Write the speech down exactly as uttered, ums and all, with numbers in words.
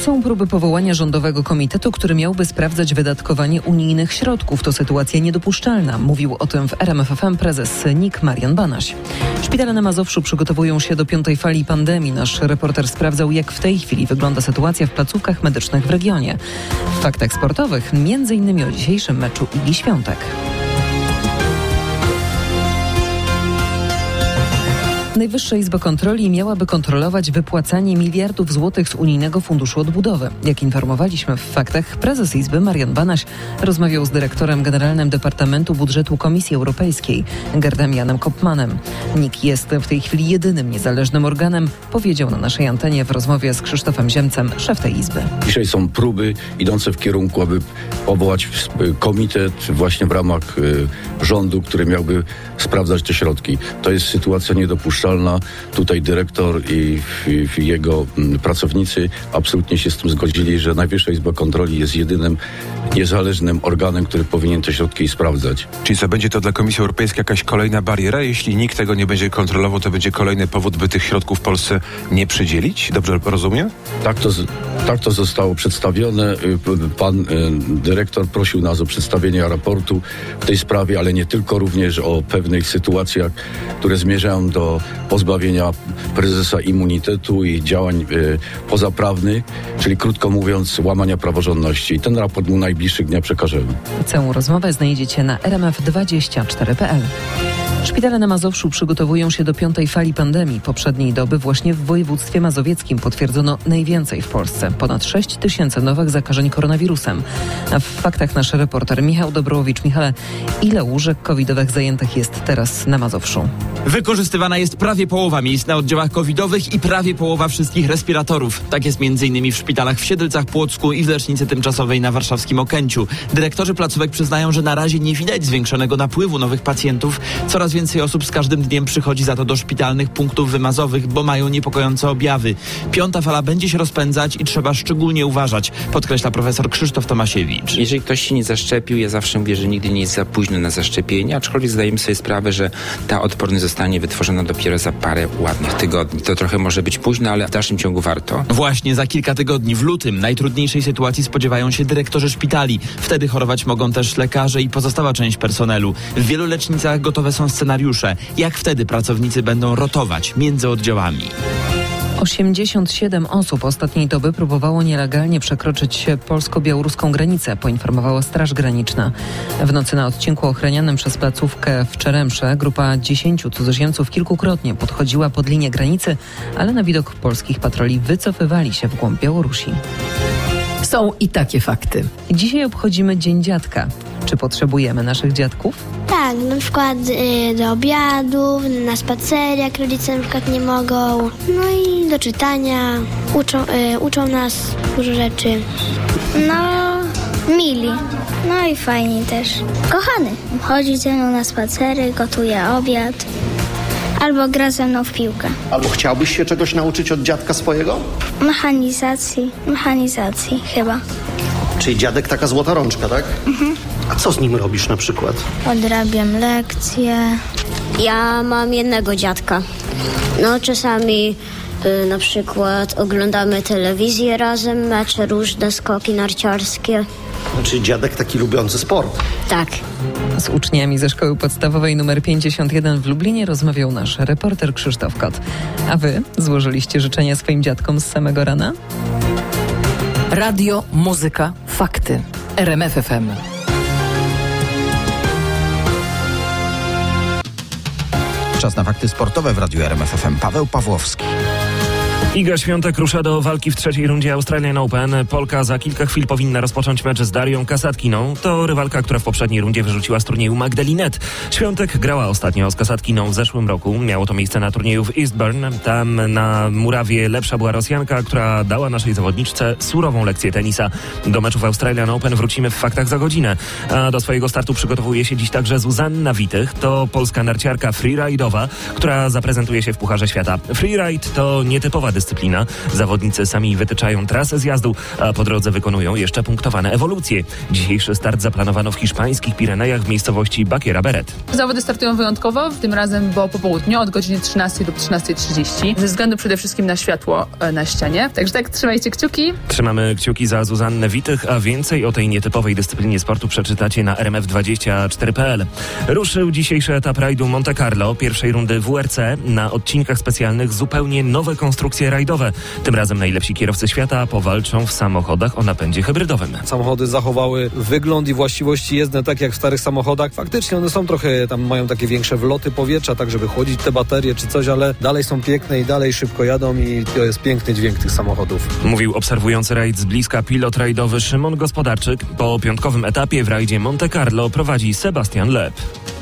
Są próby powołania rządowego komitetu, który miałby sprawdzać wydatkowanie unijnych środków. To sytuacja niedopuszczalna. Mówił o tym w R M F F M prezes N I K Marian Banaś. Szpitale na Mazowszu przygotowują się do piątej fali pandemii. Nasz reporter sprawdzał, jak w tej chwili wygląda sytuacja w placówkach medycznych w regionie. W faktach sportowych między innymi o dzisiejszym meczu Igi Świątek. Najwyższa Izba Kontroli miałaby kontrolować wypłacanie miliardów złotych z Unijnego Funduszu Odbudowy. Jak informowaliśmy w faktach, prezes Izby Marian Banaś rozmawiał z dyrektorem generalnym Departamentu Budżetu Komisji Europejskiej, Gerdem Janem Kopmanem. N I K jest w tej chwili jedynym niezależnym organem, powiedział na naszej antenie w rozmowie z Krzysztofem Ziemcem, szef tej Izby. Dzisiaj są próby idące w kierunku, aby powołać komitet właśnie w ramach y, rządu, który miałby sprawdzać te środki. To jest sytuacja niedopuszczalna. Tutaj dyrektor i, i, i jego m, pracownicy absolutnie się z tym zgodzili, że Najwyższa Izba Kontroli jest jedynym niezależnym organem, który powinien te środki sprawdzać. Czyli co, będzie to dla Komisji Europejskiej jakaś kolejna bariera? Jeśli nikt tego nie będzie kontrolował, to będzie kolejny powód, by tych środków Polsce nie przydzielić? Dobrze rozumiem? Tak to, tak to zostało przedstawione. Pan y, dyrektor prosił nas o przedstawienie raportu w tej sprawie, ale nie tylko, również o pewnych sytuacjach, które zmierzają do pozbawienia prezesa immunitetu i działań y, pozaprawnych, czyli krótko mówiąc łamania praworządności. I ten raport mu najbliższych dnia przekażemy. Całą rozmowę znajdziecie na r m f dwadzieścia cztery kropka p l. Szpitale na Mazowszu przygotowują się do piątej fali pandemii. Poprzedniej doby właśnie w województwie mazowieckim potwierdzono najwięcej w Polsce. Ponad sześć tysięcy nowych zakażeń koronawirusem. A w faktach nasz reporter Michał Dobrołowicz. Michale, ile łóżek covidowych zajętych jest teraz na Mazowszu? Wykorzystywana jest prawie połowa miejsc na oddziałach covidowych i prawie połowa wszystkich respiratorów. Tak jest między innymi w szpitalach w Siedlcach, Płocku i w lecznicy tymczasowej na warszawskim Okęciu. Dyrektorzy placówek przyznają, że na razie nie widać zwiększonego napływu nowych pacjentów. Coraz więcej osób z każdym dniem przychodzi za to do szpitalnych punktów wymazowych, bo mają niepokojące objawy. Piąta fala będzie się rozpędzać i trzeba szczególnie uważać, podkreśla profesor Krzysztof Tomasiewicz. Jeżeli ktoś się nie zaszczepił, ja zawsze mówię, że nigdy nie jest za późno na zaszczepienie, aczkolwiek zdajemy sobie sprawę, że ta odporność zostanie wytworzona dopiero za parę ładnych tygodni. To trochę może być późno, ale w dalszym ciągu warto. Właśnie za kilka tygodni, w lutym, najtrudniejszej sytuacji spodziewają się dyrektorzy szpitali. Wtedy chorować mogą też lekarze i pozostała część personelu. W wielu lecznicach gotowe są scenariusze, jak wtedy pracownicy będą rotować między oddziałami. osiemdziesiąt siedem osób ostatniej doby próbowało nielegalnie przekroczyć polsko-białoruską granicę, poinformowała Straż Graniczna. W nocy na odcinku ochranianym przez placówkę w Czeremsze grupa dziesięciu cudzoziemców kilkukrotnie podchodziła pod linię granicy, ale na widok polskich patroli wycofywali się w głąb Białorusi. Są i takie fakty. Dzisiaj obchodzimy Dzień Dziadka. Czy potrzebujemy naszych dziadków? Tak, na przykład y, do obiadów, na spacery, jak rodzice na przykład nie mogą. No i do czytania. Uczą, y, uczą nas dużo rzeczy. No, mili. No i fajnie też. Kochany. Chodzi ze mną na spacery, gotuje obiad. Albo gra ze mną w piłkę. Albo chciałbyś się czegoś nauczyć od dziadka swojego? Mechanizacji. Mechanizacji chyba. Czyli dziadek taka złota rączka, tak? Mhm. A co z nim robisz na przykład? Odrabiam lekcje. Ja mam jednego dziadka. No czasami y, na przykład oglądamy telewizję razem, mecze różne, skoki narciarskie. Czyli dziadek taki lubiący sport. Tak. Z uczniami ze szkoły podstawowej nr pięćdziesiąt jeden w Lublinie rozmawiał nasz reporter Krzysztof Kot. A wy złożyliście życzenia swoim dziadkom z samego rana? Radio, muzyka, fakty. R M F F M. Czas na fakty sportowe w Radiu R M F F M. Paweł Pawłowski. Iga Świątek rusza do walki w trzeciej rundzie Australian Open. Polka za kilka chwil powinna rozpocząć mecz z Darią Kasatkiną. To rywalka, która w poprzedniej rundzie wyrzuciła z turnieju Magdalinet. Świątek grała ostatnio z Kasatkiną w zeszłym roku. Miało to miejsce na turnieju w Eastbourne. Tam na murawie lepsza była Rosjanka, która dała naszej zawodniczce surową lekcję tenisa. Do meczu w Australian Open wrócimy w faktach za godzinę. A do swojego startu przygotowuje się dziś także Zuzanna Witych. To polska narciarka freeride'owa, która zaprezentuje się w Pucharze Świata. Freeride to nietypowa dyscyplina. Zawodnicy sami wytyczają trasę zjazdu, a po drodze wykonują jeszcze punktowane ewolucje. Dzisiejszy start zaplanowano w hiszpańskich Pirenejach w miejscowości Baquera Beret. Zawody startują wyjątkowo, tym razem bo po południu od godziny trzynastej lub trzynastej trzydzieści, ze względu przede wszystkim na światło na ścianie. Także tak, trzymajcie kciuki. Trzymamy kciuki za Zuzannę Witych, a więcej o tej nietypowej dyscyplinie sportu przeczytacie na r m f dwadzieścia cztery kropka p l. Ruszył dzisiejszy etap rajdu Monte Carlo, pierwszej rundy W R C. Na odcinkach specjalnych zupełnie nowe konstrukcje rajdowe. Tym razem najlepsi kierowcy świata powalczą w samochodach o napędzie hybrydowym. Samochody zachowały wygląd i właściwości jezdne tak jak w starych samochodach. Faktycznie one są trochę, tam mają takie większe wloty powietrza, tak żeby chłodzić te baterie czy coś, ale dalej są piękne i dalej szybko jadą i to jest piękny dźwięk tych samochodów. Mówił obserwujący rajd z bliska pilot rajdowy Szymon Gospodarczyk. Po piątkowym etapie w rajdzie Monte Carlo prowadzi Sebastian Loeb.